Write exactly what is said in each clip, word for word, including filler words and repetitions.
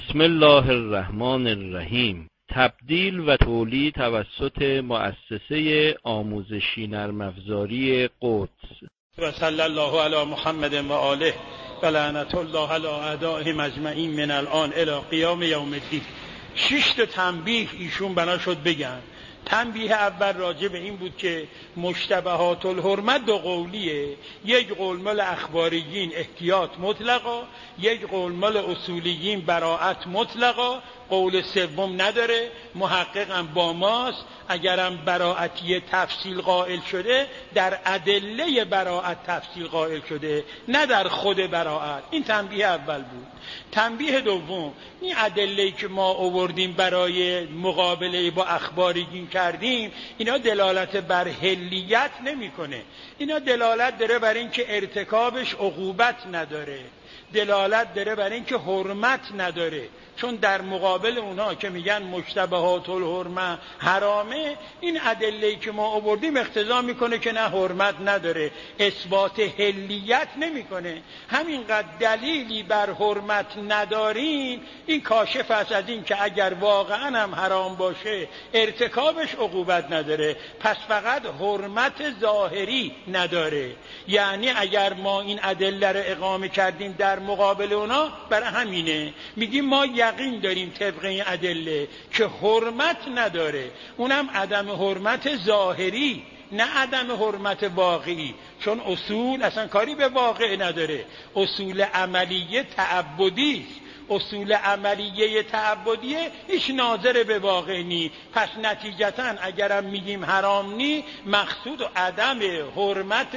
بسم الله الرحمن الرحیم. تبدیل و تولید توسط مؤسسه آموزشی نرم افزاری قدس. و صلی الله علی محمد و آله و لعنت الله علی اعدائهم اجمعین من الان الی قیام یوم الدین. شش تا تنبیه ایشون بنا شد بگن. تنبیه اول راجع به این بود که مشتبهات الحرمت دو قولیه، یک قول مال اخباریین احتیاط مطلقا، یک قول مال اصولیین براءت مطلقا، قول سوم نداره، محققم با ماست. اگرم براءتی تفصیل قائل شده در ادله براءت تفصیل قائل شده، نه در خود براءت. این تنبیه اول بود. تنبیه دوم، این ادله‌ای که ما آوردیم برای مقابله با اخباریین کردیم، اینا دلالت بر حلیت نمیکنه. اینا دلالت داره بر این که ارتکابش عقوبت نداره، دلالت داره بر این که حرمت نداره. چون در مقابل اونها که میگن مشتبهات الحرمه حرامه، این ادله‌ای که ما آوردیم اقتضا میکنه که نه حرمت نداره، اثبات حلیت نمیکنه. همینقدر دلیلی بر حرمت نداریم، این کاشف است از این که اگر واقعا هم حرام باشه ارتکابش عقوبت نداره، پس فقط حرمت ظاهری نداره. یعنی اگر ما این ادله رو اقامه کردیم در مقابل اونا، برای همینه میگیم ما یقین داریم طبق این ادله که حرمت نداره، اونم عدم حرمت ظاهری، نه عدم حرمت واقعی. چون اصول اصلا کاری به واقع نداره، اصول عملیه تعبدی است. اصول عملیه تعبدیه هیچ ناظر به واقع نی. پس نتیجتا اگرم میگیم حرام نی، مقصود عدم حرمت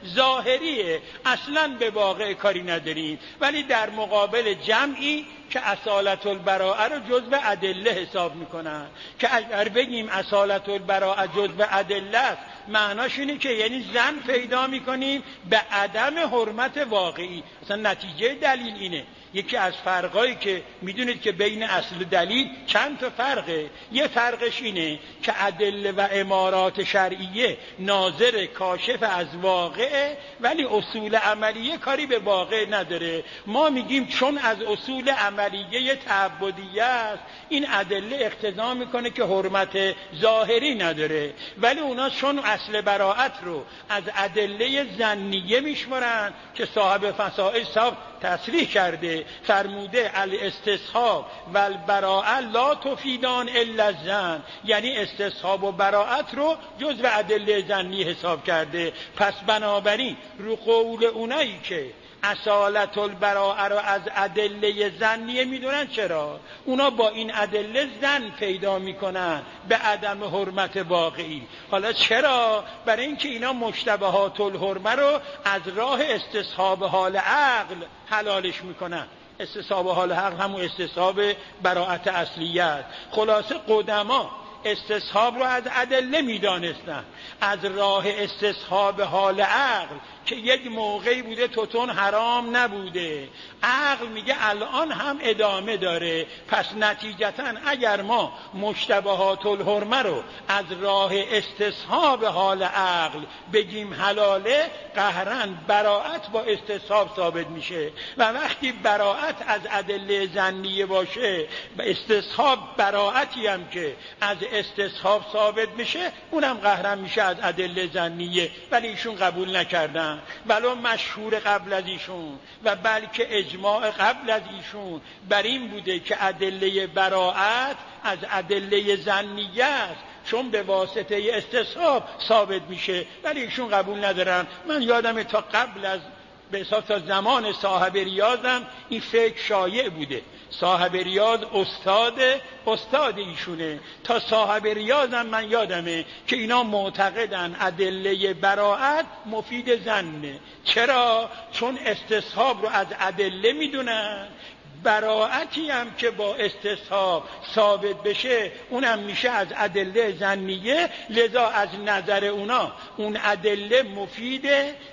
ظاهریه، اصلا به واقع کاری نداریم. ولی در مقابل جمعی که اصالت البراءه رو جزء ادله حساب میکنن، که اگر بگیم اصالت البراءه جزء ادله است، معناش اینه که یعنی زن پیدا میکنیم به عدم حرمت واقعی. اصلا نتیجه دلیل اینه. یکی از فرقایی که میدونید که بین اصل و دلیل چند تا فرقه. یه فرقش اینه که ادله و امارات شرعیه ناظر کاشف از واقعه، ولی اصول عملیه کاری به واقع نداره. ما میگیم چون از اصول عملیه تعبدیه است، این ادله اقتضا میکنه که حرمت ظاهری نداره. ولی اونا چون اصل براءت رو از ادله ظنیه میشمرن که صاحب فصائل صاحب تصریح کرده، فرموده الاستصحاب و البراءه لا تفیدان الا الظن، یعنی استصحاب و براءت رو جزو ادله ظنی حساب کرده. پس بنابراین رو قول اونایی که اصالت البراءه رو از ادله ظنیه میدونن، چرا؟ اونا با این ادله ظن پیدا میکنن به عدم حرمت واقعی. حالا چرا؟ برای اینکه اینا مشتبهات الحرمه رو از راه استصحاب حال عقل حلالش میکنن. استصحاب حال عقل همون استصحاب براءت اصلیه است. خلاصه قدما استصحاب رو از ادله میدانستن، از راه استصحاب حال عقل که یک موقعی بوده توتون حرام نبوده، عقل میگه الان هم ادامه داره. پس نتیجتا اگر ما مشتبهات الحرمه رو از راه استصحاب حال عقل بگیم حلاله، قهرن براءت با استصحاب ثابت میشه. و وقتی براءت از ادله ظنیه باشه، استصحاب براءتی هم که از استصحاب ثابت میشه، اونم قهرن میشه از ادله ظنیه. ولی ایشون قبول نکردن، ولو مشهور قبل از ایشون و بلکه اجماع قبل از ایشون بر این بوده که ادله براءت از ادله ظنیه است، چون به واسطه استصحاب ثابت میشه. ولی ایشون قبول ندارن. من یادم تا قبل از به حساب تا زمان صاحب ریاضم این فکر شایع بوده. صاحب ریاض استاد استاد ایشونه. تا صاحب ریاضم من یادمه که اینا معتقدن ادله براءت مفید ظنه. چرا؟ چون استصحاب رو از ادله میدونن، براءتی هم که با استصحاب ثابت بشه اونم میشه از ادله ظنیه. لذا از نظر اونا اون ادله مفیده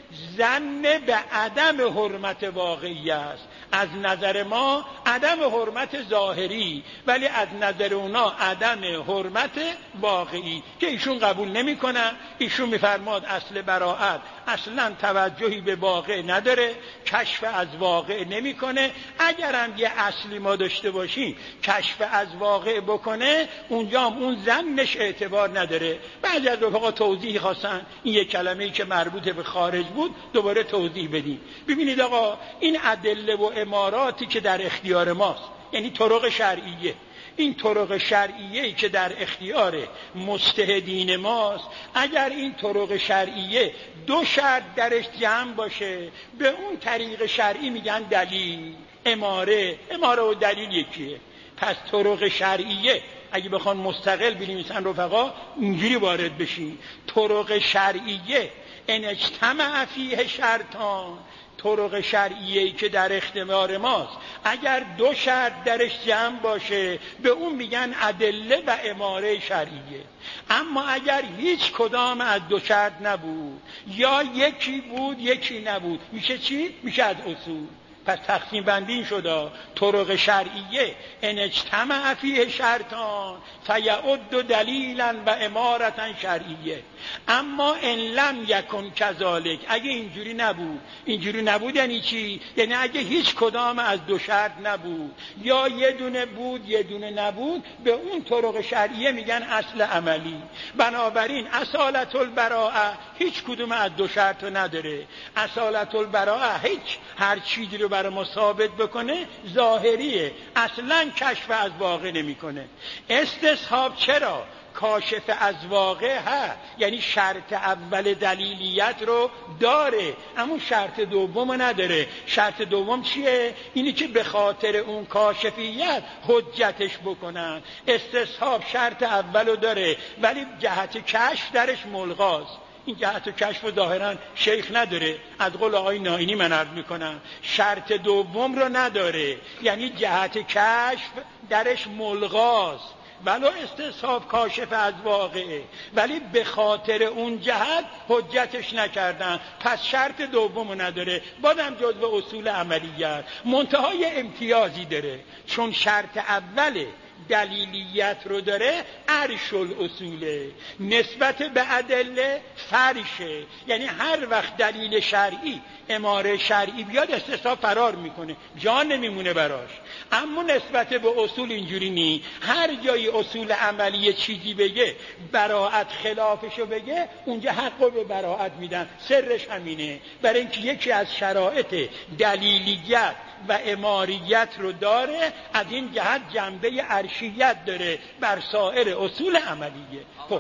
ظن به عدم حرمت واقعی است. از نظر ما عدم حرمت ظاهری، ولی از نظر اونا عدم حرمت واقعی که ایشون قبول نمی کنن. ایشون میفرماد اصل براءت اصلا توجهی به واقع نداره، کشف از واقع نمی کنه. اگرم یه اصلی ما داشته باشیم کشف از واقع بکنه، اونجا هم اون ظنش اعتبار نداره. بعضی از رفقا توضیح خواستن این یک کلمه‌ای که مربوط به خارج بود دوباره توضیح بدیم. ببینید آقا، این ادله و اماراتی که در اختیار ماست، یعنی طرق شرعیه، این طرق شرعیه‌ای که در اختیار مجتهدین ماست، اگر این طرق شرعیه دو شرط درش جمع باشه، به اون طریق شرعی میگن دلیل. اماره اماره و دلیل یکیه. پس طرق شرعیه اگه بخوان مستقل بنویسن رفقا اینجوری وارد بشین: طرق شرعیه ان اجتمع فیه شرطان، طرق شرعیه‌ای که در اختیار ماست اگر دو شرط درش جمع باشه به اون میگن ادله و اماره شرعیه. اما اگر هیچ کدام از دو شرط نبود، یا یکی بود یکی نبود، میشه چی؟ میشه از اصول. پس تقسیم بندی این شده: طرق شرعیه ان اجتمع فیه شرطان فیعد دلیلا و امارتا شرعیه. اما ان لم یکن کذالک، اگه اینجوری نبود. اینجوری نبود یعنی چی؟ یعنی اگه هیچ کدام از دو شرط نبود، یا یه دونه بود یه دونه نبود، به اون طرق شرعیه میگن اصل عملی. بنابراین اصالت البراءه هیچ کدوم از دو شرط رو نداره. اصالت البراءه هیچ هر چیزی رو برای ما ثابت بکنه ظاهریه، اصلا کشف از واقع نمیکنه. استصحاب چرا؟ کاشف از واقع ها، یعنی شرط اول دلیلیت رو داره اما شرط دوم رو نداره. شرط دوم چیه؟ اینی که به خاطر اون کاشفیت حجتش بکنن. استصحاب شرط اول رو داره ولی جهت کشف درش ملغاست. این جهت کشف و ظاهرا شیخ نداره. از قول آقای نائینی من عرض میکنم شرط دوم رو نداره، یعنی جهت کشف درش ملغاست. ولو استصحاب کاشف از واقعه، ولی به خاطر اون جهت حجتش نکردن، پس شرط دومو نداره. بازم جزو اصول عملیات منتهای امتیازی داره، چون شرط اوله دلیلیت رو داره، عرش الاصوله، نسبت به ادله فرشه. یعنی هر وقت دلیل شرعی اماره شرعی بیاد استصحاب فرار میکنه، جان نمیمونه براش. اما نسبت به اصول اینجوری نی. هر جای اصول عملی چیزی بگه براءت خلافشو بگه، اونجا حقو به براءت میدن. سرش همینه، برای اینکه یکی از شرایط دلیلیت و اماریت رو داره، از این جهت جنبه عرشیت داره بر سایر اصول عملیه. خب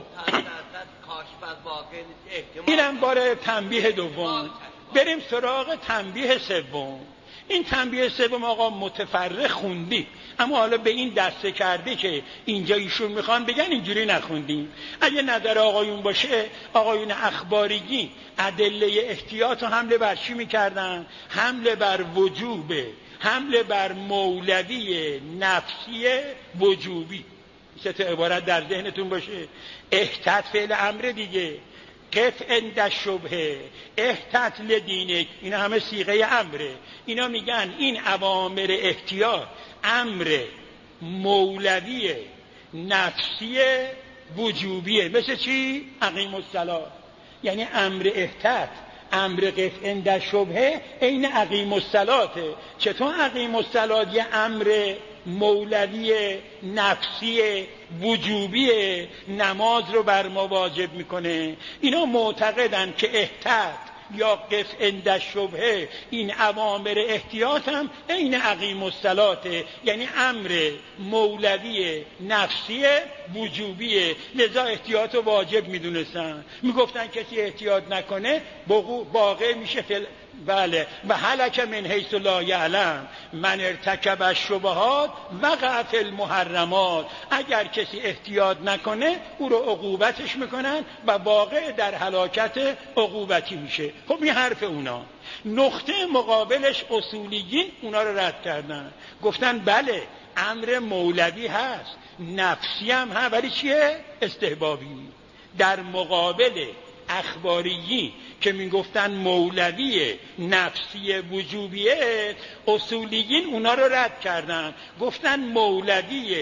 اینم باره تنبیه دوم. بریم سراغ تنبیه سوم. این تنبیه سوم آقا متفرق خوندی، اما حالا به این دسته کرده که اینجا ایشون میخوان بگن اینجوری نخوندیم. اگه نظر آقایون باشه، آقایون اخباریگی ادله احتیاط و حمله بر چی میکردن؟ حمله بر وجوب، حمله بر مولوی نفسی وجوبی. سه تا عبارت در ذهنتون باشه. احتاط فعل امر دیگه، قف عند الشبهه، احتاط لدینک، اینا همه صیغه امره. اینا میگن این اوامر احتیاط امر مولوی نفسی وجوبیه. مثل چی؟ اقیم الصلاة، یعنی امر احتاط امر قف عند الشبهه عین اقیم الصلاة. چطور اقیم الصلاة یه امر مولوی نفسی وجوبی نماز رو بر ما واجب میکنه؟ اینا معتقدن که احتاط یا قف عند الشبهه این اوامر احتیاط هم عین اقیم الصلاة، یعنی امر مولوی نفسی وجوبیه، لذا احتیاط رو واجب میدونستن. میگفتن کسی احتیاط نکنه واقع میشه فل... بله و هلک من حیث لا یعلم من ارتکب الشبهات وقع فی المحرمات. اگر کسی احتیاط نکنه او رو عقوبتش میکنن و واقع در هلاکت عقوبتی میشه. خب این حرف اونا. نقطه مقابلش اصولیین اونا رو رد کردن، گفتن بله امر مولوی هست، نفسی هم هست، ولی چیه؟ استحبابی. در مقابل اخباریین که میگفتن مولوی نفسی وجوبیه، اصولیین اونا رو رد کردن، گفتن مولوی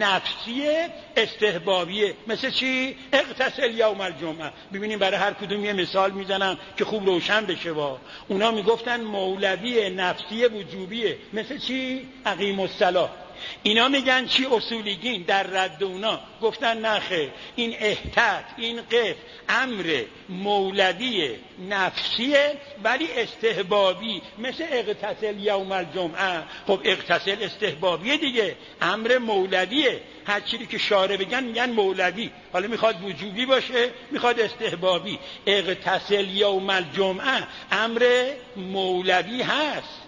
نفسی استحبابیه. مثل چی؟ اغتسل یوم الجمعه. ببینیم برای هر کدوم یه مثال میزنم که خوب روشن بشه. با اونا میگفتن مولوی نفسی وجوبیه. مثل چی؟ اقیم الصلاه. اینا میگن چی؟ اصولیین در رد اونا گفتن نخه، این احتاط، این قف امر مولوی نفسیه ولی استحبابی، مثل اغتسل یوم الجمعه. خب اغتسل استحبابیه دیگه، امر مولویه. هر چیزی که شارع بگن میگن مولوی، حالا میخواد وجوبی باشه میخواد استحبابی. اغتسل یوم الجمعه امر مولوی هست،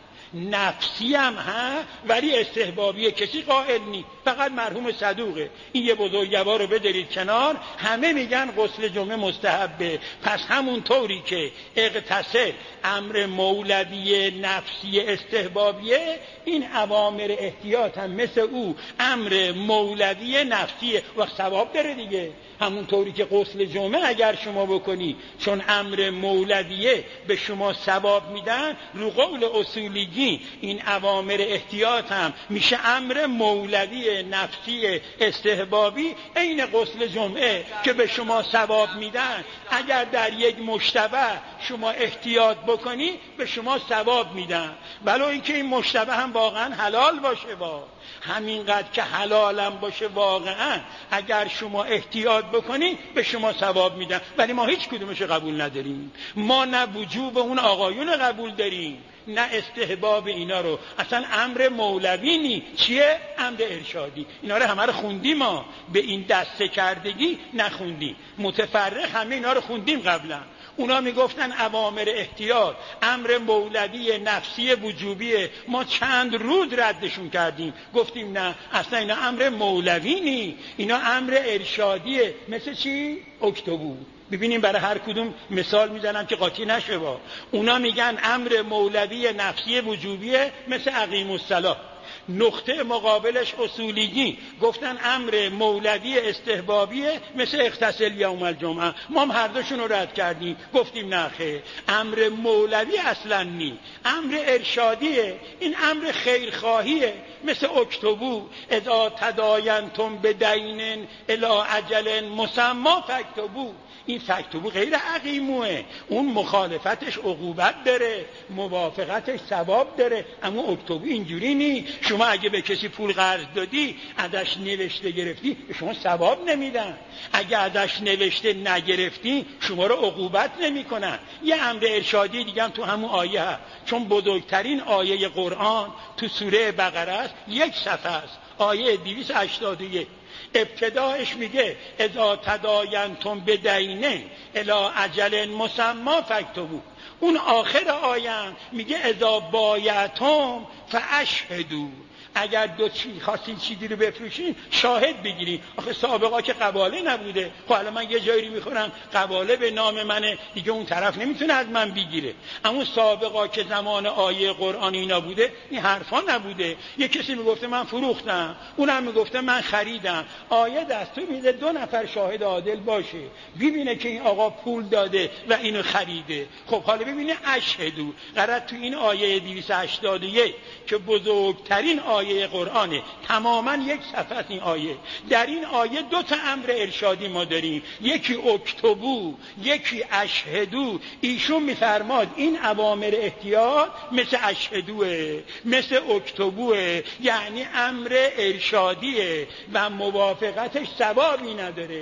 نفسی هم ها ولی استحبابیه. کسی قائل نی، فقط مرحوم صدوقه. این یه بزرگوار رو بدارید کنار، همه میگن غسل جمعه مستحبه. پس همون طوری که اغتسل امر مولوی نفسی استحبابیه، این اوامر احتیاط هم مثل او امر مولوی نفسیه و ثواب داره دیگه. همون طوری که غسل جمعه اگر شما بکنی چون امر مولویه به شما ثواب میدن، رو قول اصولیین این اوامر احتیاط هم میشه امر مولوی نفسی استحبابی. عین غسل جمعه که به شما ثواب میدن، اگر در یک مشتبه شما احتیاط بکنی به شما ثواب میدن، ولو اینکه این مشتبه هم واقعا حلال باشه. با همینقدر که حلالم باشه واقعا اگر شما احتیاط بکنی به شما ثواب میدن، ولی ما هیچ کدومش قبول نداریم. ما نه وجوب اون آقایون قبول داریم نه استحباب اینا رو. اصلا امر مولوی نی، چیه؟ امر ارشادی. اینا رو همه رو خوندیم، ما به این دسته کردگی نخوندیم. متفرق همه اینا رو خوندیم قبلا. اونا میگفتن اوامر احتیاط امر مولوی نفسی وجوبیه. ما چند روز ردشون کردیم، گفتیم نه اصلا اینا امر مولوی نی، اینا امر ارشادیه. مثل چی؟ اکتبو. ببینیم برای هر کدوم مثال میزنم که قاطی نشه. با اونا میگن امر مولوی نفسی وجوبیه مثل اقیم الصلاه. نقطه مقابلش اصولیین گفتن امر مولوی استحبابیه مثل اغتسل یوم الجمعه. ما هم هر دوشون رو رد کردیم، گفتیم نه خیر، امر مولوی اصلا نی، امر ارشادیه. این امر خیرخواهیه مثل اکتبو اذا تداینتم بدین الی اجل مسمی فاکتبو. این فاکتبو غیر عقیموه، اون مخالفتش عقوبت داره، موافقتش ثواب داره. اما اکتبو اینجوری نی. شما اگه به کسی پول قرض دادی ازش نوشته گرفتی به شما ثواب نمیدن، اگه ازش نوشته نگرفتی شما رو عقوبت نمیکنن. یه امر ارشادی دیگه هم تو همون آیه هست، چون بزرگترین آیه قرآن تو سوره بقره است، یک صفحه است، آیه دویست و هشتاد و یک. ابتدایش میگه اذا تداینتم بدین الی اجل مسمی فاکتبو. اون آخر آیه میگه اذا بایعتم فاشهدوا. اگر دو چی خواستین چیزی رو بفروشین شاهد بگیرین. آخه سابقا که قباله نبوده. خب الان من یه جایی رو میخورم قباله به نام منه دیگه، اون طرف نمیتونه از من بگیره. اما سابقا که زمان آیه قرآن اینا بوده این حرفا نبوده. یه کسی میگفته من فروختم، اونم میگفته من خریدم، آیه دستور میده دو نفر شاهد عادل باشه ببینه که این آقا پول داده و اینو خریده. خب حالا ببینه اشهدو. قرار تو این آیه دویست و هشتاد و یک که بزرگترین آیه قرآنه، تماما یک صفحه این آیه، در این آیه دو تا امر ارشادی ما داریم، یکی اکتبو یکی اشهدو. ایشون میفرماد این اوامر احتیاط مثل اشهدوه مثل اکتبوه، یعنی امر ارشادیه و موافقتش ثوابی نداره،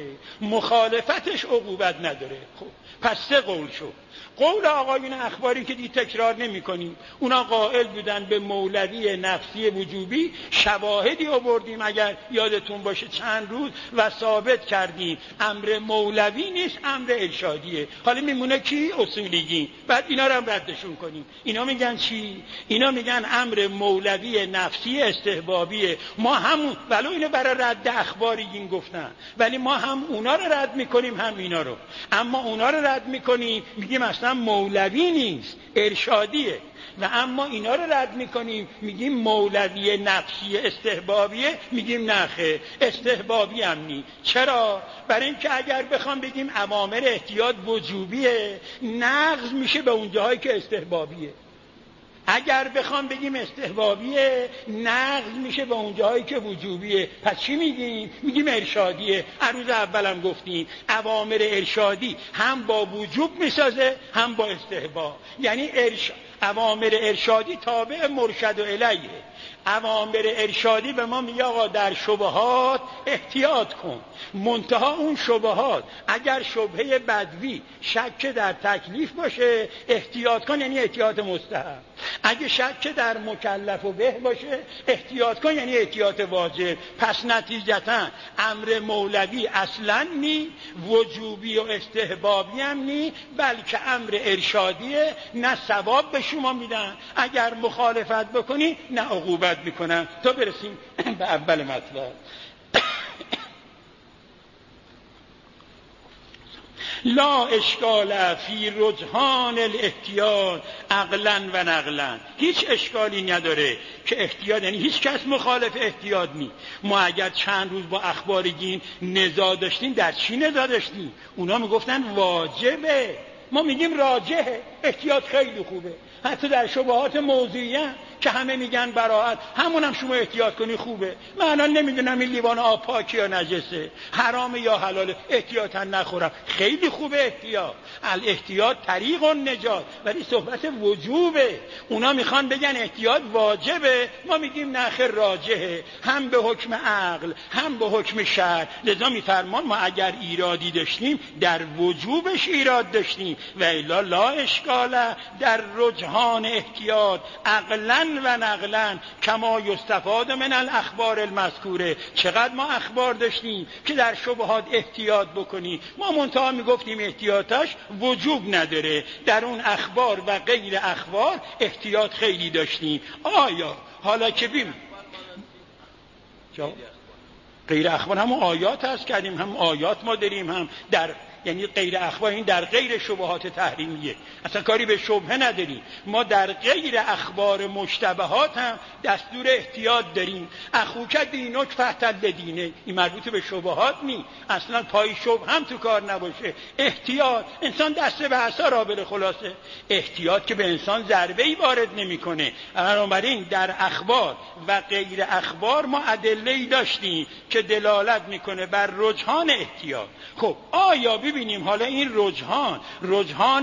مخالفتش عقوبت نداره. خب پس سه قول شد. قول آقایون اخباری که دی تکرار نمی کنیم، اونا قائل بودن به مولوی نفسی وجوبی. شواهدی آوردیم اگر یادتون باشه چند روز و ثابت کردیم امر مولوی نیست، امر ارشادیه. حالا میمونه کی؟ اصولیین. بعد اینا رو هم ردشون کنیم. اینا میگن چی؟ اینا میگن امر مولوی نفسی استحبابیه. ما همون ولو اینو برای رد اخباریین گفتن، ولی ما هم اونا رو رد میکنیم هم اینا رو. اما اونا رو رو رد میکنیم میگیم اصلا مولوی نیست، ارشادیه. و اما اینا رو رد میکنیم میگیم مولوی نقشی استحبابیه، میگیم نخه استحبابی هم نی. چرا؟ برای اینکه اگر بخوام بگیم اوامر احتیاط وجوبیه، نقض میشه به اون جاهایی که استحبابیه. اگر بخوام بگیم استحبابیه، نقض میشه به اون جاهایی که وجوبیه. پس چی میگیم؟ میگیم ارشادیه. عروض اولم گفتیم اوامر ارشادی هم با وجوب میسازه هم با استحباب. یعنی ارشاد، اوامر ارشادی تابع مرشد و الیه. اوامر ارشادی به ما میگه آقا در شبهات احتیاط کن، منتها اون شبهات اگر شبهه بدوی شک در تکلیف باشه احتیاط کن، یعنی احتیاط مستحب. اگه شک در مکلف و به باشه احتیاط کن، یعنی احتیاط واجب. پس نتیجتا امر مولوی اصلا نی، وجوبی و استحبابی هم نی، بلکه امر ارشادیه. نه ثواب به شما میدن اگر مخالفت بکنی، نه عقوبت میکنن. تا برسیم به اول مطلب. لا اشکال فی رجحان الاحتیاط عقلا و نقلا. هیچ اشکالی نداره که احتیاط، یعنی هیچ کس مخالف احتیاط نی. ما اگر چند روز با اخبارگین نزاع داشتیم، در چی نزاع داشتیم؟ اونا میگفتن واجبه، ما میگیم راجحه. احتیاط خیلی خوبه. حتی در شبهات موضوعی که همه میگن براءت، همون هم شما احتیاط کنی خوبه. من الان نمیدونم این لیوان آب پاکی یا نجسه، حرام یا حلاله، احتیاطا نخورم، خیلی خوبه احتیاط. الاحتیاط طریق النجات. ولی صحبت وجوبه. اونا میخوان بگن احتیاط واجبه، ما میگیم نخیر راجحه، هم به حکم عقل هم به حکم شرع. لذا میفرمان ما اگر ایرادی داشتیم در وجوبش ایراد داشتیم، و الا لا اشکال در رجحان احتیاط عقلا و نقلا کما یستفاد من الاخبار المذکوره. چقدر ما اخبار داشتیم که در شبهات احتیاط بکنی، ما منتها میگفتیم احتیاطش وجوب نداره. در اون اخبار و غیر اخبار احتیاط خیلی داشتیم. آیا حالا که بیم غیر اخبار هم آیات هست کردیم، هم آیات ما داریم، هم در یعنی غیر اخبار، این در غیر شبهات تحریمیه، اصلا کاری به شبهه نداریم. ما در غیر اخبار مشتبهات هم دستور احتیاط داریم. اخوک دینک فتل دینه، این مربوط به شبهات نی، اصلا پای شبه هم تو کار نباشه. احتیاط، انسان دسته به عصا را بره. خلاصه احتیاط که به انسان ضربه‌ای وارد نمیکنه. بنابراین در اخبار و غیر اخبار ما ادله‌ای داشتیم که دلالت میکنه بر رجحان احتیاط. خب آیا ببینیم حالا این رجحان رجحان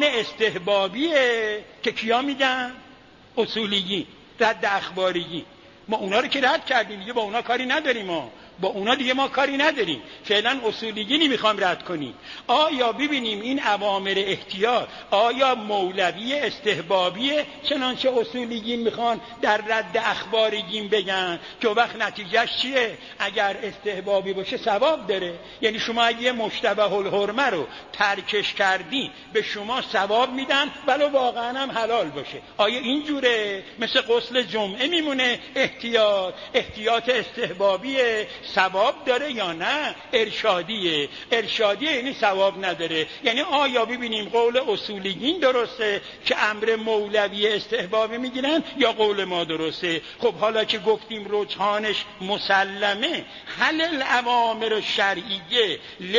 استحبابیه که کیا میگن؟ اصولیین، رد اخباریین. ما اونا رو که رد کردیم دیگه، با اونا کاری نداریم. ما با اونا دیگه ما کاری نداریم. فعلا اصولیینی میخوام رد کنیم. آیا ببینیم این اوامر احتیاط آیا مولوی استحبابیه چنانچه اصولیین میخوان در رد اخباریین بگن که وقت نتیجهش چیه؟ اگر استحبابی باشه ثواب داره. یعنی شما اگه مشتبه الحرمه رو ترکش کردین به شما ثواب میدن ولو واقعا هم حلال باشه. آیا اینجوره؟ مثل غسل جمعه میمونه احتیاط احتیاط استحبابیه، ثواب داره یا نه؟ ارشادیه. ارشادیه یعنی ثواب نداره. یعنی آیا ببینیم قول اصولیین درسته که امر مولوی استحبابی میگیرن یا قول ما درسته؟ خب حالا که گفتیم رجحانش مسلمه، هل الاوامر شرعیه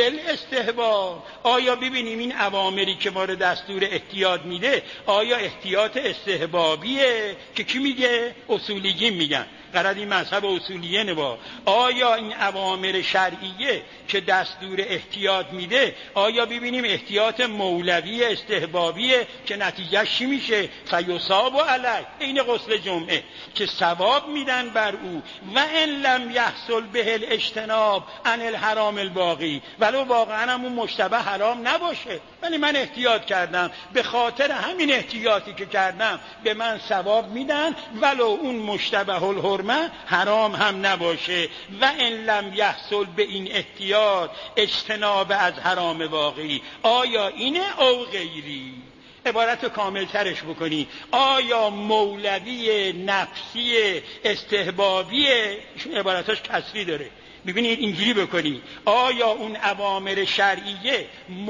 للاستحباب، آیا ببینیم این اوامری که ما رو دستور احتیاط میده آیا احتیاط استحبابیه که کی میگه؟ اصولیین میگن. قرار این مذهب اصولیه با آیا این اوامر شرعیه که دستور احتیاط میده آیا ببینیم احتیاط مولوی استحبابیه که نتیجهش چی میشه؟ فیصاب علیه، این غسل جمعه که ثواب میدن بر او. و ان لم یحصل به الاجتناب عن الحرام الباقی، ولو واقعا هم اون مشتبه حرام نباشه ولی من احتیاط کردم، به خاطر همین احتیاطی که کردم به من ثواب میدن ولو اون مشتبه الحرمه حرام هم نباشه. و ان لم یحصل به این احتیاط اجتناب از حرام واقعی، آیا اینه او غیری؟ عبارت رو کاملترش بکنی، آیا مولوی نفسی استحبابیه؟ ایشون عبارتاش کسری داره. ببینید اینجوری بکنی، آیا اون اوامر شرعیه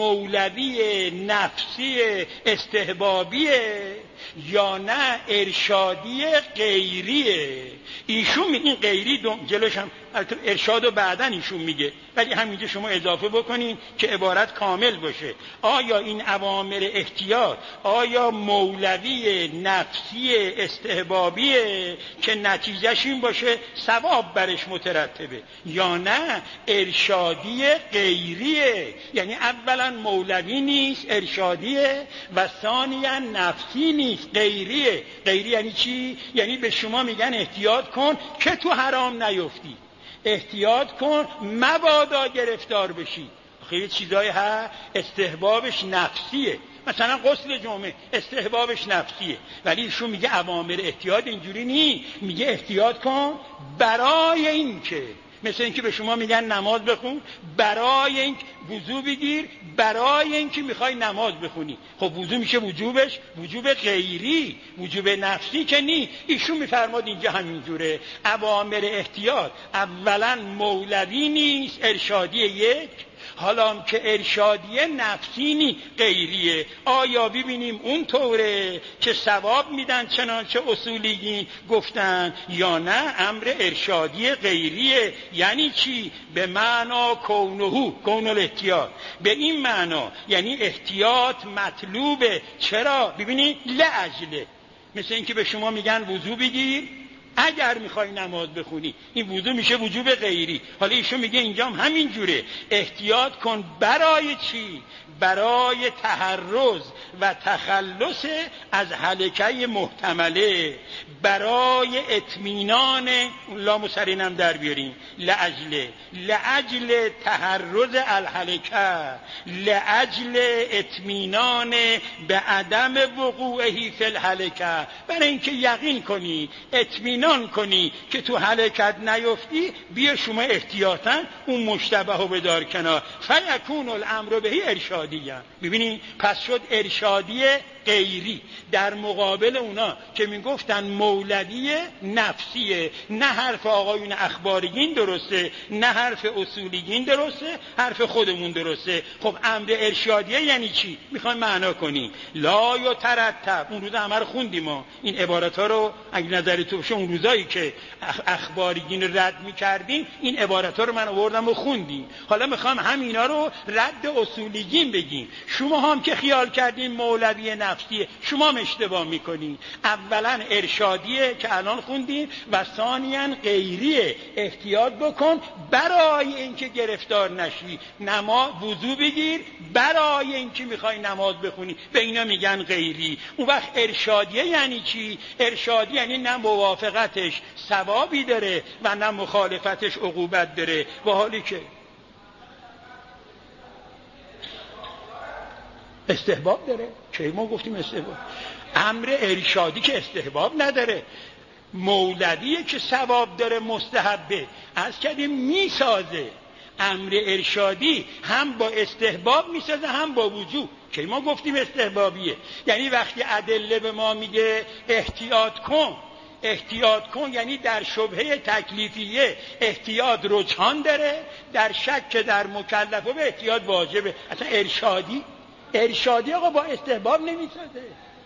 مولوی نفسی استحبابیه یا نه ارشادی غیریه؟ ایشون این غیری جلوش هم ارشاد و بعدن ایشون میگه، ولی همینجا شما اضافه بکنین که عبارت کامل باشه. آیا این اوامر احتیاط آیا مولوی نفسی استحبابیه که نتیجهش این باشه ثواب برش مترتبه، یا نه ارشادی غیریه؟ یعنی اولا مولوی نیست، ارشادیه، و ثانیا نفسی نیست، غیریه. غیری یعنی چی؟ یعنی به شما میگن احتیاط کن که تو حرام نیفتی، احتیاط کن مبادا گرفتار بشی. خیلی چیزایی ها استحبابش نفسیه، مثلا غسل جمعه استحبابش نفسیه، ولی ایشون میگه اوامر احتیاط اینجوری نی، میگه احتیاط کن برای این که، مثل اینکه به شما میگن نماز بخون، برای این وضو بگیر، برای اینکه میخوای نماز بخونی. خب وضو میشه وجوبش وجوب غیری، وجوب نفسی که نی. ایشون میفرماد اینجا همینجوره، اوامر احتیاط اولا مولوی نیست، ارشادی یک، حالا هم که ارشادیه نفسی نی، غیریه. آیا ببینیم اون طوره که ثواب میدن چنانچه اصولیین گفتن، یا نه امر ارشادی غیریه؟ یعنی چی؟ به معنا کونهو، کون الاحتیاط، به این معنا یعنی احتیاط مطلوبه. چرا؟ ببینید لاجله، مثل اینکه به شما میگن وضو بگیر اگر میخوای نماز بخونی، این وضو میشه وجوب غیری. حالا ایشون میگه اینجا هم همین جوره، احتیاط کن برای چی؟ برای تحرز و تخلص از هلکه محتمله، برای اطمینان لام سرینم در بیاریم، لعجل لعجل تحرز الهلکه، لعجل اطمینان به عدم وقوعه فی الهلکه، برای اینکه یقین کنی، اطمینان کنی که تو هلکت نیفتی، بیا شما احتیاطاً اون مشتبه رو بدار کنار، فیکون الامر به ارشادیه. ببینید پس شد ارشادی غیری در مقابل اونا که میگفتن مولوی نفسیه. نه حرف آقایون اخباریین درسته، نه حرف اصولیین درسته، حرف خودمون درسته. خب امر ارشادیه یعنی چی؟ میخوایم معنا کنیم. لا یترتب، اون روز همه رو خوندیم ما این عبارت ها رو، اگه نظری تو باشه اون روزایی که اخباریین رد میکردیم این عبارت ها رو من آوردم و خوندیم. حالا میخوام همینا رو رد اصولیین بگیم. شما هم که خیال کردین مولوی نفسیه، شما هم اشتباه میکنین. اولا ارشادیه که الان خوندیم و ثانیاً غیریه، احتیاط بکن برای اینکه گرفتار نشی، نماز وضو بگیر برای اینکه میخوای نماز بخونی، به اینا میگن غیری. اون وقت ارشادیه یعنی چی؟ ارشادی یعنی نه موافقتش ثوابی داره و نه مخالفتش عقوبت داره، و حالی که استحباب داره. چه ما گفتیم استحباب؟ امر ارشادی که استحباب نداره، مولویه که ثواب داره، مستحبه. از کردیم میسازه. امر ارشادی هم با استحباب میسازه هم با وجوب. که ما گفتیم استحبابیه، یعنی وقتی ادله به ما میگه احتیاط کن، احتیاط کن یعنی در شبهه تکلیفیه احتیاط رجحان داره، در شک در مکلفه به احتیاط واجبه. اصلا ارشادی ارشادی آقا با استحباب نمیسازه.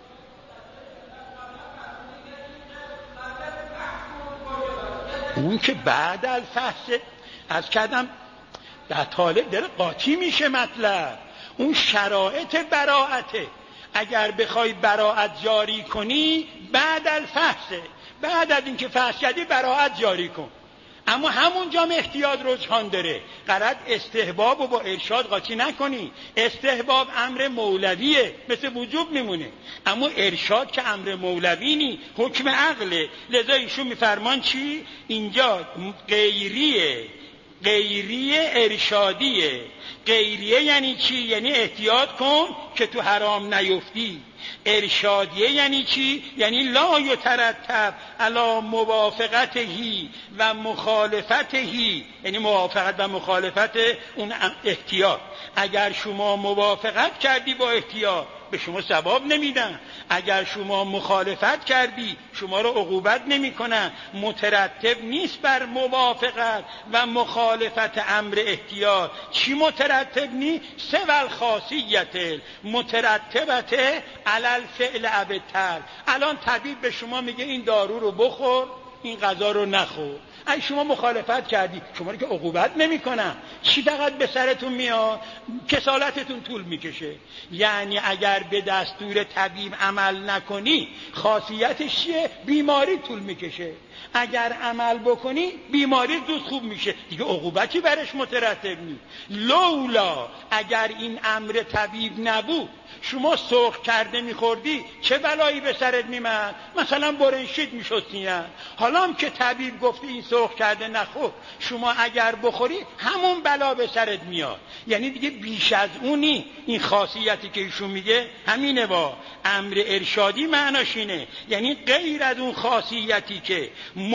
اون که بعد الفحص از کردم در طالب داره قاطی میشه مطلب. اون شرایط براعته. اگر بخوای براعت جاری کنی بعد الفحصه، بعد از اینکه فحص کردی براعت جاری کن. اما همونجا هم احتیاط رجحان داره. قرار استحباب رو با ارشاد قاطی نکنی. استحباب امر مولویه، مثل وجوب میمونه، اما ارشاد که امر مولوی نی، حکم عقله. لذا ایشون میفرمان چی؟ اینجا غیریه، غیریه ارشادیه. غیریه یعنی چی؟ یعنی احتیاط کن که تو حرام نیفتی. ارشادیه یعنی چی؟ یعنی لا یترتب علی موافقتهی و مخالفتهی، یعنی موافقت و مخالفت اون احتیاط. اگر شما موافقت کردی با احتیاط به شما ثواب نمیدن. اگر شما مخالفت کردی شما رو عقوبت نمیکنن. مترتب نیست بر موافقت و مخالفت امر احتیاط. چی مترتب نیست؟ سوال خاصیت مترتبت علی الفعل ابتر. الان طبیب به شما میگه این دارو رو بخور، این غذا رو نخور. اگه شما مخالفت کردی شما رو که عقوبت نمی‌کنن. چی فقط به سرتون میاد؟ کسالتتون طول میکشه. یعنی اگر به دستور طبیب عمل نکنی خاصیتش چیه؟ بیماری طول میکشه. اگر عمل بکنی بیماری زود خوب میشه، دیگه عقوبتی برش مترتب نیست. لولا اگر این امر طبیب نبود شما سرخ کرده میخوردی چه بلایی به سرت میمد؟ مثلا برنشید میشد سینه. حالا هم که طبیب گفته این سرخ کرده نخور، شما اگر بخوری همون بلا به سرت میاد. یعنی دیگه بیش از اونی. این خاصیتی که ایشون میگه همینه. با امر ارشادی معناش اینه، یعنی غیر از اون خاصیتی که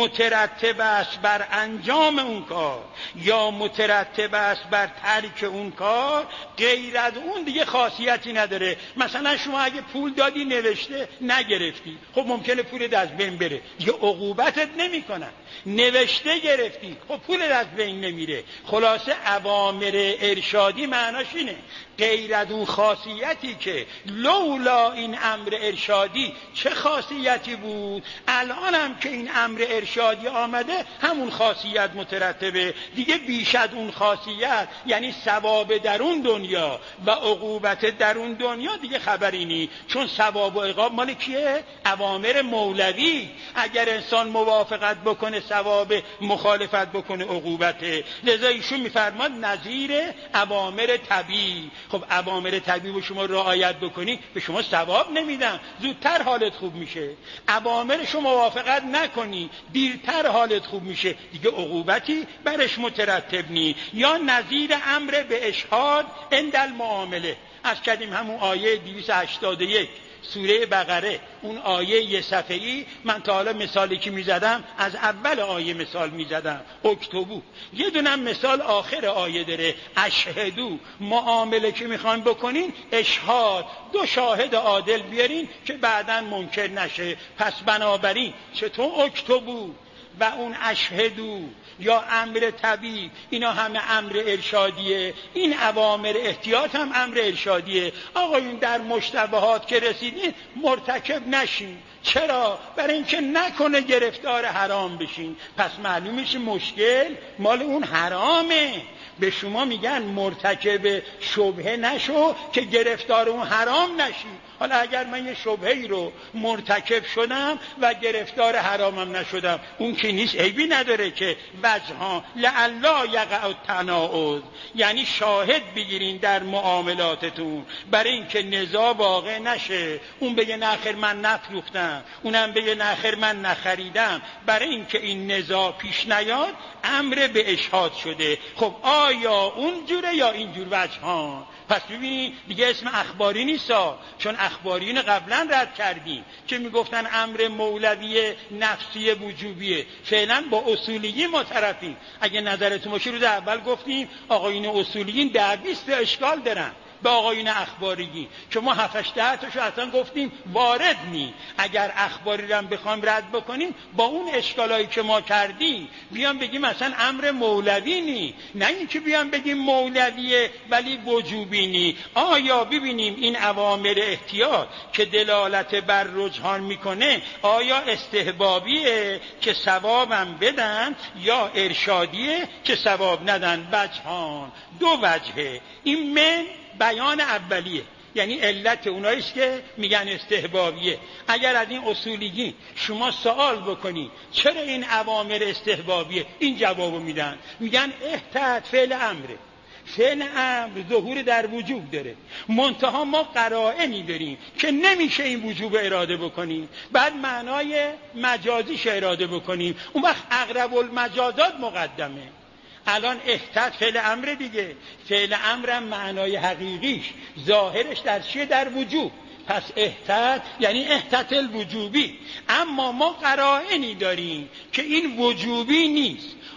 مترتب است بر انجام اون کار یا مترتب است بر ترک اون کار، غیر از اون دیگه خاصیتی نداره. مثلا شما اگه پول دادی نوشته نگرفتی، خب ممکنه پولت از بین بره، دیگه عقوبتت نمیکنن. نوشته گرفتی، خب پولت از بین نمیره. خلاصه اوامر ارشادی معناش اینه، غیر از اون خاصیتی که لولا این امر ارشادی چه خاصیتی بود، الان هم که این امر ارشادی آمده همون خاصیت مترتبه. دیگه بیش از اون خاصیت یعنی ثواب در اون دنیا و عقوبت در اون دنیا دیگه خبری نی. چون ثواب و عقاب مال کیه؟ اوامر مولوی. اگر انسان موافقت بکنه ثواب، مخالفت بکنه عقوبته. لذا ایشون میفرماد نظیر اوامر طبیعی. خب اوامر طبیعی شما رعایت بکنی به شما ثواب نمیدن، زودتر حالت خوب میشه. اوامر شما موافقت نکنی دیرتر حالت خوب میشه، دیگه عقوبتی برش مترتب نی. یا نظیر امر به اشهاد عند المعامله. از کردیم همون آیه دویست و هشتاد و یک سوره بقره، اون آیه یه صفحه‌ای. من تا حالا مثالی که میزدم از اول آیه مثال میزدم، اکتبو. یه دونم مثال آخر آیه داره، اشهدو. معامله که میخوان بکنین اشهاد، دو شاهد عادل بیارین که بعداً منکر نشه. پس بنابراین چطور اکتبو و اون اشهدو یا امر طبیب، اینا همه امر ارشادیه. این اوامر احتیاط هم امر ارشادیه. آقایون در مشتبهات که رسیدین مرتکب نشین. چرا؟ برای اینکه نکنه گرفتار حرام بشین. پس معلوم میشه مشکل مال اون حرامه. به شما میگن مرتکب شبهه نشو که گرفتار اون حرام نشی. حالا اگر من یه شبهه‌ای رو مرتکب شدم و گرفتار حرامم نشدم، اون که نیست، عیبی نداره که وجها لعلا یقع التناعض، یعنی شاهد بگیرین در معاملاتتون برای اینکه نزاع واقع نشه. اون بگه نه آخر من نفروختم، اونم بگه نه آخر من نخریدم. برای اینکه این نزاع پیش نیاد امر به اشهاد شده. خب آیا اون جوره یا این جور وجهان؟ پس ببینید دیگه اسم اخباری نیستا، چون اخبارین قبلا رد کردیم که میگفتن امر مولوی نفسی وجوبیه. فعلا با اصولیین ما طرفیم. اگه نظرتون باشه روز اول گفتیم آقایون اصولیین ده بیست اشکال دارن به آقایون اخباریین که ما هفتش ده تاشو اصلا گفتیم وارد نی. اگر اخباری رو هم بخوایم رد بکنیم با اون اشکالایی که ما کردیم بیان بگیم مثلا امر مولوی نی، نه اینکه بیان بگیم مولویه ولی وجوبی نی. آیا ببینیم این اوامر احتیاط که دلالت بر رجحان میکنه آیا استحبابیه که ثوابم بدن یا ارشادیه که ثواب ندن؟ وجهان، دو وجهه. این من بیان اولیه، یعنی علت اوناییست که میگن استحبابیه. اگر از این اصولیین شما سوال بکنی چرا این اوامر استحبابیه، این جوابو میدن، میگن احتیاط فعل امره. فعل امر ظهور در وجوب داره، منتها ما قرائنی داریم که نمیشه این وجوب اراده بکنیم، بعد معنای مجازیش اراده بکنیم، اون وقت اقرب المجازات مقدمه. الان احتیاط فعل امر دیگه، فعل امرم معنای حقیقیش ظاهرش در چیه؟ در وجوب. پس احتیاط یعنی احتیاط الوجوبی. اما ما قرائنی داریم که این وجوبی نیست.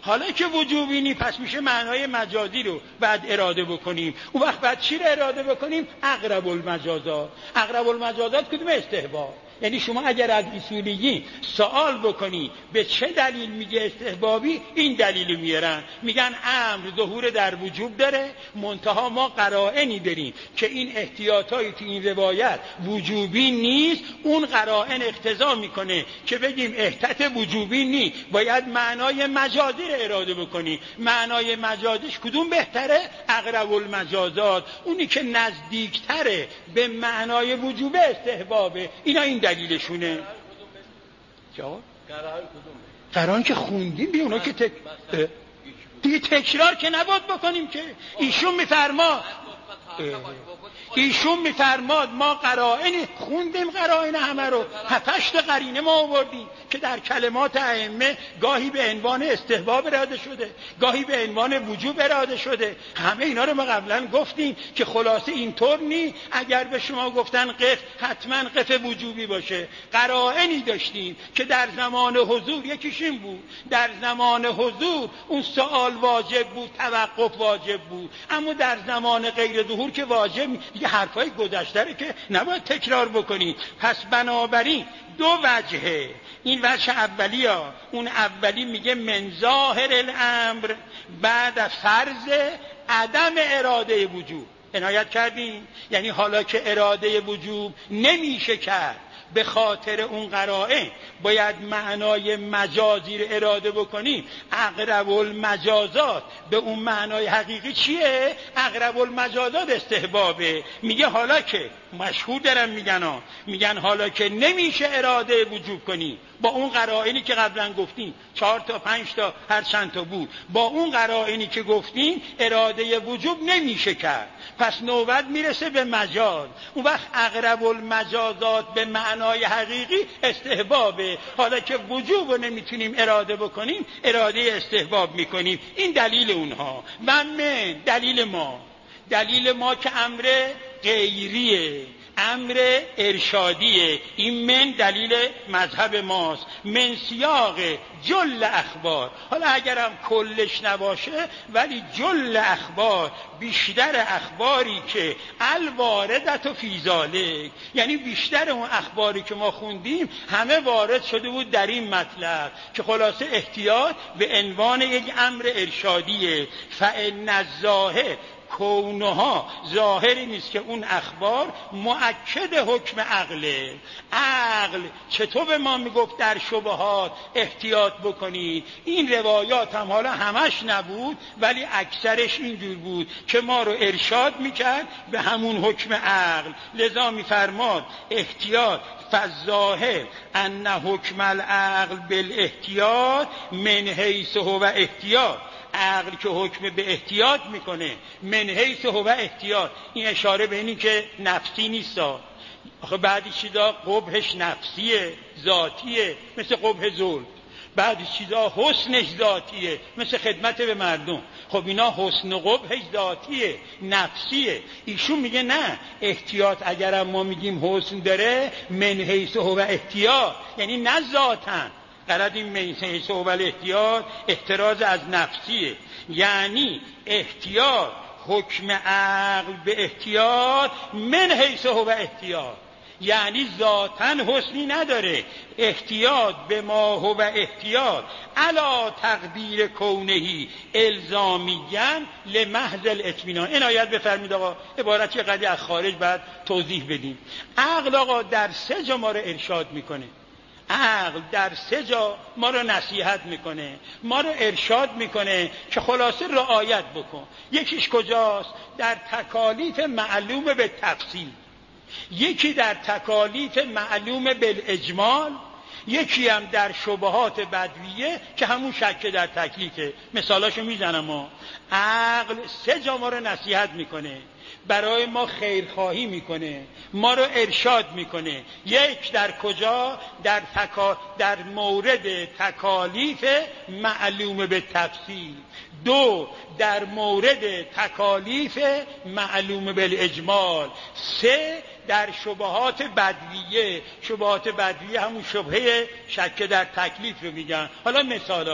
حالا که وجوبی نی پس میشه معنای مجازی رو بعد اراده بکنیم. اون وقت بعد چی رو اراده بکنیم؟ اقرب المجازات. اقرب المجازات کدوم؟ استحباب. یعنی شما اگر از اصولیین سوال بکنی به چه دلیل میگه استحبابی، این دلیل میارن، میگن امر ظهور در وجوب داره، منتها ما قرائنی داریم که این احتیاطایی تو این روایت وجوبی نیست. اون قرائن اقتضا میکنه که بگیم احتیاط وجوبی نیست، باید معنای مجازی رو اراده بکنی. معنای مجازیش کدوم بهتره؟ اقرب المجازات، اونی که نزدیکتره به معنای وجوب استحبابه. اینا این دلیلشونه. جواب قرآن که خوندیم بی اونا که تک... دیگه تکرار که نباید بکنیم که. ایشون میفرما ایشون میفرماد ما قرائن خوندیم، قرائن همه رو هفتش تا قرینه ما آوردیم که در کلمات ائمه گاهی به عنوان استحباب اراده شده، گاهی به عنوان وجوب اراده شده. همه اینا رو ما قبلا گفتیم که خلاصه اینطور نی اگر به شما گفتن قف حتما قف وجوبی باشه. قرائنی داشتیم که در زمان حضور یکیش این بود، در زمان حضور اون سوال واجب بود، توقف واجب بود، اما در زمان غیر ظهور که واجب یه حرفای گذشته که نباید تکرار بکنی. پس بنابراین دو وجهه. این وجه اولی ها، اون اولی میگه من ظاهر الامر بعد از فرض عدم اراده وجوب. عنایت کردیم؟ یعنی حالا که اراده وجوب نمیشه کرد به خاطر اون قرائن، باید معنای مجازی رو اراده بکنیم. اقرب المجازات به اون معنای حقیقی چیه؟ اقرب المجازات استحبابه. میگه حالا که مشهور دارن میگن ها، میگن حالا که نمیشه اراده وجوب کنی با اون قرائنی که قبلا گفتیم، چهار تا پنج تا هر چند تا بود، با اون قرائنی که گفتیم اراده وجوب نمیشه کرد، پس نوبت میرسه به مجاز. اون وقت اقرب المجازات به معنای حقیقی استحبابه. حالا که وجوب رو نمیتونیم اراده بکنیم، اراده استحباب میکنیم. این دلیل اونها. و من دلیل ما، دلیل ما که امر غیریه، امر ارشادیه. این من دلیل مذهب ماست. من سیاق جل اخبار. حالا اگرم کلش نباشه ولی جل اخبار، بیشتر اخباری که الواردت و فی ذالک، یعنی بیشتر اون اخباری که ما خوندیم همه وارد شده بود در این مطلب که خلاصه احتیاط به عنوان یک امر ارشادیه. فإن الظاهر کونها، ظاهری نیست که اون اخبار مؤکد حکم عقله. عقل چطور به ما میگفت در شبهات احتیاط بکنی؟ این روایات هم حالا همش نبود ولی اکثرش اینجور بود که ما رو ارشاد میکرد به همون حکم عقل. لذا میفرماد احتیاط فالظاهر ان حکم العقل بالاحتیاط من حیث هو احتیاط. عقل که حکم به احتیاط میکنه من حیث هو احتیاط، این اشاره به اینی که نفسی نیست. آخه بعدی چیزا قبحش نفسیه، ذاتیه، مثل قبح ظلم. بعدی چیزا حسنش ذاتیه، مثل خدمت به مردم. خب اینا حسن و قبحش ذاتیه، نفسیه. ایشون میگه نه، احتیاط اگرم ما میگیم حسن داره من حیث هو احتیاط، یعنی نه ذاتن. قرد این من حیث هو احتیاط احتراز از نفسیه، یعنی احتیاط حکم عقل به احتیاط من حیث هو احتیاط، یعنی ذاتن حسنی نداره. احتیاط به ما هو احتیاط علا تقدیر کونهی الزامیاً لمحض الاطمینان. عنایت بفرمید آقا، عبارت چه قدری از خارج بعد توضیح بدیم. عقل آقا در سه جا ما رو ارشاد میکنه. عقل در سه جا ما رو نصیحت میکنه، ما رو ارشاد میکنه که خلاصه رعایت بکن. یکیش کجاست؟ در تکالیف معلوم به تفصیل، یکی در تکالیف معلوم بالاجمال، یکی هم در شبهات بدویه که همون شک در تکلیفه. مثالاشو میزنم. ما عقل سه جا ما رو نصیحت میکنه، برای ما خیرخواهی میکنه، ما رو ارشاد میکنه. یک در کجا؟ در تکا... در مورد تکالیف معلوم به تفصیل. دو در مورد تکالیف معلوم بالاجمال. سه در شبهات بدویه. شبهات بدویه همون شبهه شک در تکلیف رو میگن. حالا مثالاش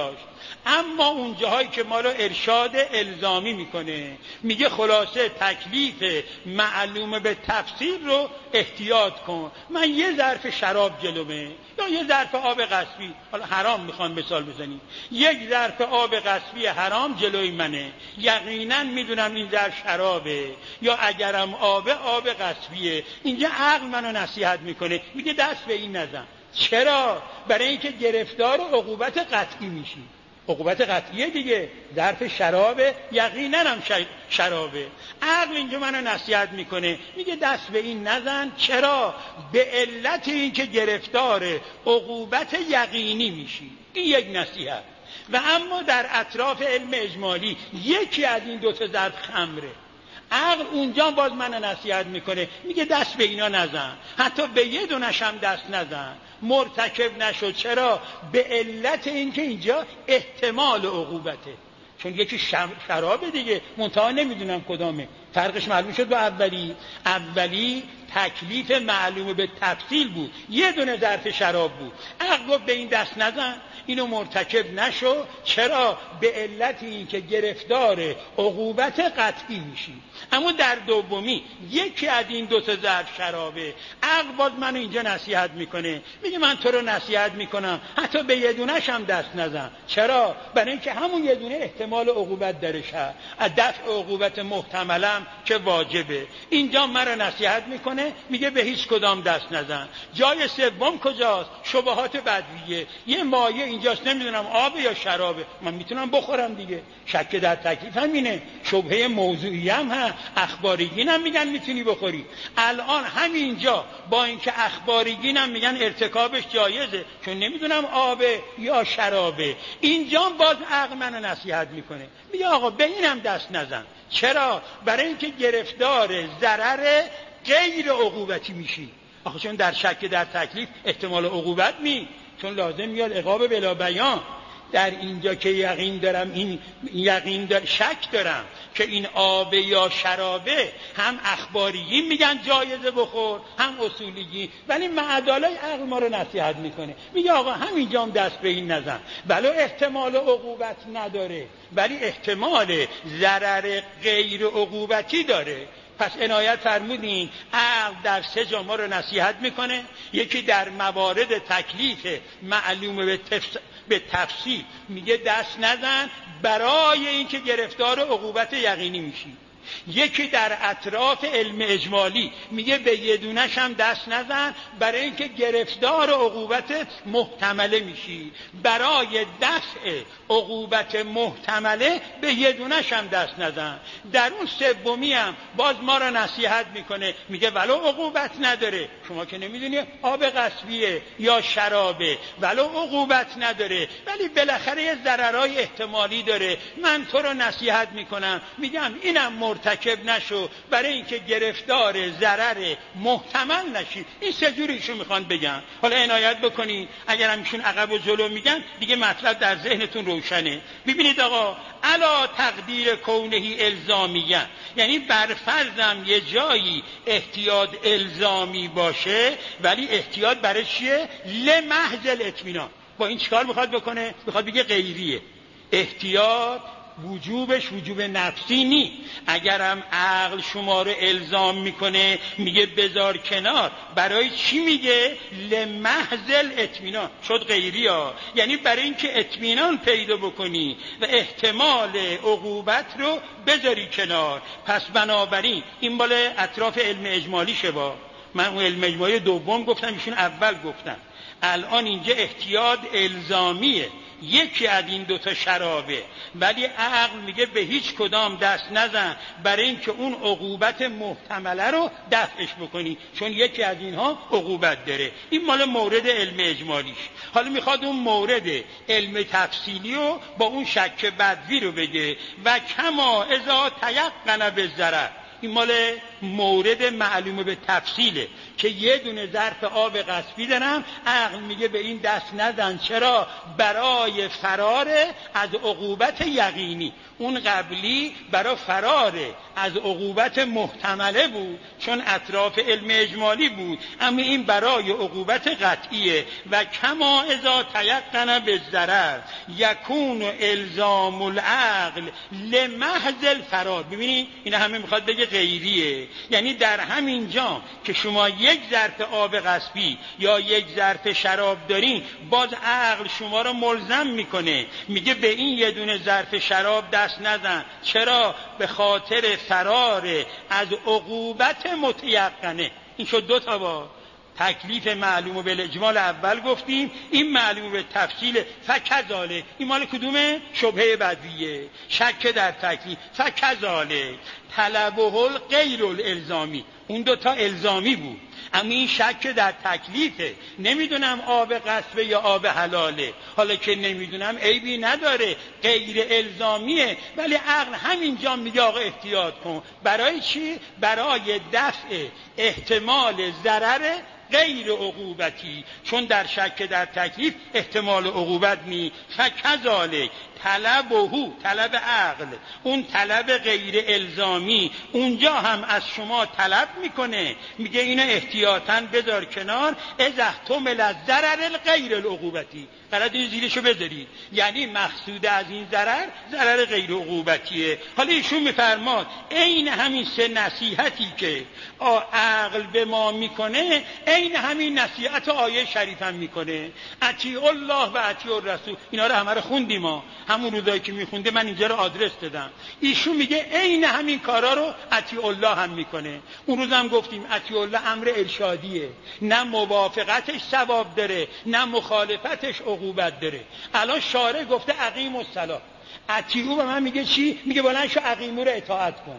اما اون جاهایی که ما رو ارشاد الزامی میکنه، میگه خلاصه تکلیف معلوم به تفصیل رو احتیاط کن. من یه ظرف شراب جلومه یا یه ظرف آب قصبی، حالا حرام میخوام مثال بزنیم، یک ظرف آب قصبی حرام جلوی منه، یقینا میدونم این ظرف شرابه یا اگرم آبه آب قصبیه. اینجا عقل منو نصیحت میکنه، میگه دست به این نزن. چرا؟ برای اینکه گرفتار عقوبت قطعی میشی. عقوبت قطعیه دیگه، ظرف شرابه، یقینا هم شرابه. عقل اینجا منو نصیحت میکنه، میگه دست به این نزن. چرا؟ به علت اینکه گرفتار عقوبت یقینی میشی. این یک نصیحت. و اما در اطراف علم اجمالی یکی از این دو تا ظرف خمره، عقل اونجا باز من نصیحت میکنه، میگه دست به اینا نزن، حتی به یه دونش هم دست نزن، مرتکب نشو. چرا؟ به علت اینکه اینجا احتمال عقوبته، چون یکی شرابه دیگه، منتها نمیدونم کدامه. فرقش معلوم شد با اولی. اولی تکلیف معلوم به تفصیل بود، یه دونه ظرف شراب بود، عقل گفت به این دست نزن، اینو مرتکب نشو. چرا؟ به علت این که گرفتار عقوبت قطعی میشی. اما در دومی یکی از این دو تا ظرف شرابه، عقل باز منو اینجا نصیحت میکنه، میگه من تو رو نصیحت میکنم حتی به یه دونش هم دست نزن. چرا؟ برای اینکه همون یه دونه احتمال عقوبت درش هست، از دفع عقوبت محتملم که واجبه. اینجا منو نصیحت میکنه، میگه به هیچ کدام دست نزن. جای سوم کجاست؟ شبهات بدویه. یه مایه اینجاست، نمیدونم آب یا شرابه، من میتونم بخورم دیگه، شک در تکلیف همینه. شبهه موضوعی هم هست، اخباریگین هم میگن میتونی بخوری. الان همینجا با اینکه اخباریگین هم میگن ارتکابش جایزه، چون نمیدونم آبه یا شرابه. اینجا باز عقل منو نصیحت میکنه، میگه آقا به اینم دست نزن. چرا؟ برای اینکه گرفتار ضرر غیر عقوبتی میشی. آخه چون در شک در تکلیف احتمال عقوبت می، چون لازم میاد عقاب بلا بیان. در اینجا که یقین دارم، این یقین دارم، شک دارم که این آب یا شرابه، هم اخباریین میگن جایزه بخور، هم اصولیین، ولی معدالای عقل ما رو نصیحت میکنه، میگه آقا همینجا هم دست به این نزن. ولو احتمال عقوبت نداره، ولی احتمال ضرر غیر عقوبتی داره. پس عنایت فرمودین عقل در سه جا ما رو نصیحت میکنه. یکی در موارد تکلیف معلوم به, تفس... به تفصیل میگه دست نزن برای اینکه گرفتار عقوبت یقینی میشی. یکی در اطراف علم اجمالی میگه به یه دونش هم دست نزن برای اینکه گرفتار عقوبت محتمله میشی. برای دفع عقوبت محتمله به یه دونش هم دست نزن. در اون سومی هم باز ما را نصیحت میکنه، میگه ولو عقوبت نداره، شما که نمیدونی آب قصبیه یا شرابه، ولو عقوبت نداره ولی بالاخره یه ضررهای احتمالی داره، من تو رو نصیحت میکنم، میگم اینم مرتکب نشو برای اینکه گرفتار ضرر محتمل نشی. این سه جور ایشون میخوان بگن. حالا عنایت بکنید اگر هم ایشون عقب و جلو میگن دیگه مطلب در ذهنتون روشنه. ببینید آقا، علا تقدیر کونهی الزامیه، یعنی بر فرضم یه جایی احتیاط الزامی باشه، ولی احتیاط برای چیه؟ لمحض الاطمینان. با این چیکار میخواد بکنه؟ میخواد بگه غیریه. احتیاط وجوبش وجوب نفسی نی. اگرم عقل شما رو الزام میکنه میگه بذار کنار، برای چی میگه؟ لمحض الاطمینان. شد غیری ها، یعنی برای اینکه اطمینان پیدا بکنی و احتمال عقوبت رو بذاری کنار. پس بنابراین این بالا اطراف علم اجمالی شبا. من اون علم اجمالی دوم گفتم، ایشون اول گفتم. الان اینجا احتیاط الزامیه، یکی از این دوتا شرابه، ولی عقل میگه به هیچ کدام دست نزن برای اینکه اون عقوبت محتمله رو دفعش بکنی، چون یکی از اینها عقوبت داره. این مال مورد علم اجمالیش. حالا میخواد اون مورد علم تفصیلی رو با اون شک بدوی رو بگه. و کما اذا تیقن بالضرر، این مال مورد معلومه به تفصیله. که یه دونه ظرف آب غصبی دارم، عقل میگه به این دست نزن. چرا؟ برای فرار از عقوبت یقینی. اون قبلی برای فرار از عقوبت محتمله بود چون اطراف علم اجمالی بود، اما این برای عقوبت قطعیه. و کما اذا تیقن بالضرر یکون الزام العقل لمحض الفرار. ببینید اینا همه میخواد بگه غیریه، یعنی در همین جا که شما یک ظرف آب غصبی یا یک ظرف شراب دارین، باز عقل شما رو ملزم میکنه، میگه به این یه دونه ظرف شراب دست نزن. چرا؟ به خاطر فرار از عقوبت متیقنه. این شد دو تا با تکلیف معلوم به اجمال اول گفتیم، این معلوم به تفصیل فکذاله. این مال کدومه؟ شبهه بدویه، شک در تکلیف. فکذاله طلبه غیر الالزامی، اون دوتا الزامی بود، اما این شک در تکلیفه. نمیدونم آب غصبه یا آب حلاله، حالا که نمیدونم عیبی نداره، غیر الزامیه، ولی عقل همینجا میگه آقا احتیاط کن. برای چی؟ برای دفع احتمال ضرر غیر عقوبتی، چون در شک در تکلیف احتمال عقوبت می. فکذالک طلبه، طلب عقل، اون طلب غیر الزامی اونجا هم از شما طلب میکنه، میگه اینو احتیاطاً بذار کنار. اذا احتمل الضرر غیر العقوبتی، غلط این زیرشو بذارید، یعنی مقصود از این ضرر ضرر غیر عقوبتیه. حالا ایشون میفرماد عین همین سه نصیحتی که عقل به ما میکنه، عین همین نصیحت آیه شریف هم میکنه. اطیعوا الله و اطیعوا الرسول. اینا رو همه رو خوندیم ما، همون روزایی که میخونده من اینجا رو آدرس دادم. ایشون میگه عین همین کارا رو اطیعوا الله هم میکنه. اون روز هم گفتیم اطیعوا الله امر ارشادیه، نه موافقتش ثواب داره نه مخالفتش عقوبت داره. الان شارع گفته اقیموا الصلاة، اطیعوا به من میگه چی؟ میگه بلند شو اقیموا رو اطاعت کن.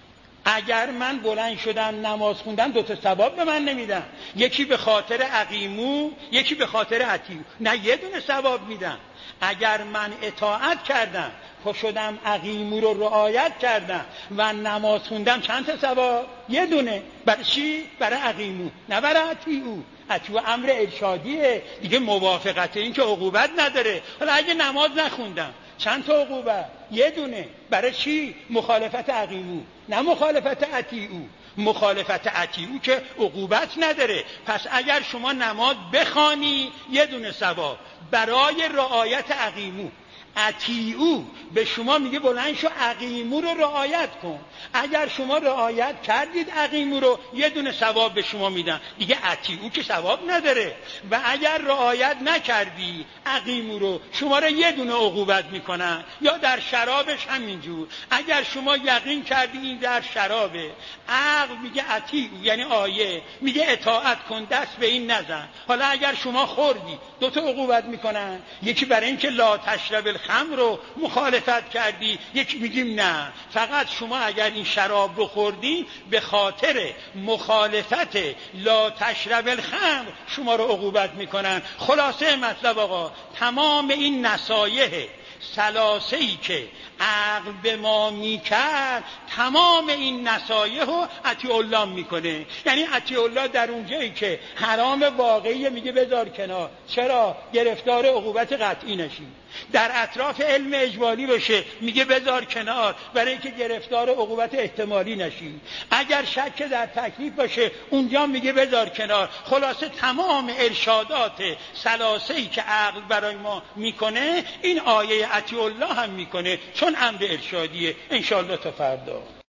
اگر من بلند شدم نماز خوندم دو تا ثواب به من نمیدن، یکی به خاطر اقیمو، یکی به خاطر اطیعو، نه یه دونه ثواب میدن. اگر من اطاعت کردم پا شدم اقیمو رو رعایت کردم و نماز خوندم چند تا ثواب؟ یه دونه. برای چی؟ برای اقیمو، نه برای اطیعو. اطیعو امر ارشادیه دیگه، موافقت این که عقوبت نداره. حالا اگه نماز نخوندم چند تا عقوبت؟ یه دونه. برای چی؟ مخالفت اقیمو، نه مخالفت اطیعو. مخالفت اطیعو که عقوبت نداره. پس اگر شما نماز بخوانی یه دونه ثواب برای رعایت اقیمو. اطیعو به شما میگه بلند شو اقیمو رو رعایت کن. اگر شما رعایت کردید اقیمو رو، یه دونه ثواب به شما میدن دیگه. اطیعو که ثواب نداره. و اگر رعایت نکردی اقیمو رو، شما رو یه دونه عقوبت میکنن. یا در شرابش همینجور، اگر شما یقین کردی این در شرابه، عقل میگه اطیعو، یعنی آیه میگه اطاعت کن، دست به این نزن. حالا اگر شما خوردی دو تا عقوبت میکنن، یکی برای اینکه لا تشرب الخمر رو مخالفت کردی، یکی میگیم نه، فقط شما اگر این شراب رو خوردی به خاطر مخالفت لا تشرب الخمر شما رو عقوبت میکنن. خلاصه مطلب آقا، تمام این نصایح ثلاثه‌ای که عقل به ما میکرد، تمام این نصایح رو اطیع الله میکنه. یعنی اطیع الله در اونجایی که حرام واقعی میگه بذار کنار. چرا؟ گرفتار عقوبت قطعی نشی. در اطراف علم اجمالی باشه میگه بذار کنار، برای اینکه گرفتار عقوبت احتمالی نشی. اگر شک در تکلیف باشه اونجا میگه بذار کنار. خلاصه تمام ارشادات ثلاثه‌ای که عقل برای ما میکنه، این آیه اطیع الله هم میکنه، چون امر ارشادیه. انشاءالله تا فردا.